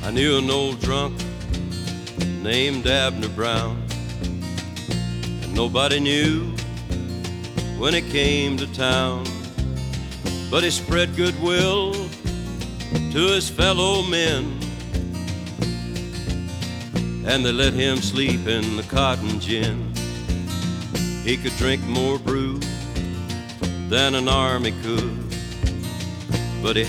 I knew an old drunk named Abner Brown, and nobody knew when he came to town, but he spread goodwill to his fellow men, and they let him sleep in the cotton gin. He could drink more brew than an army could, but he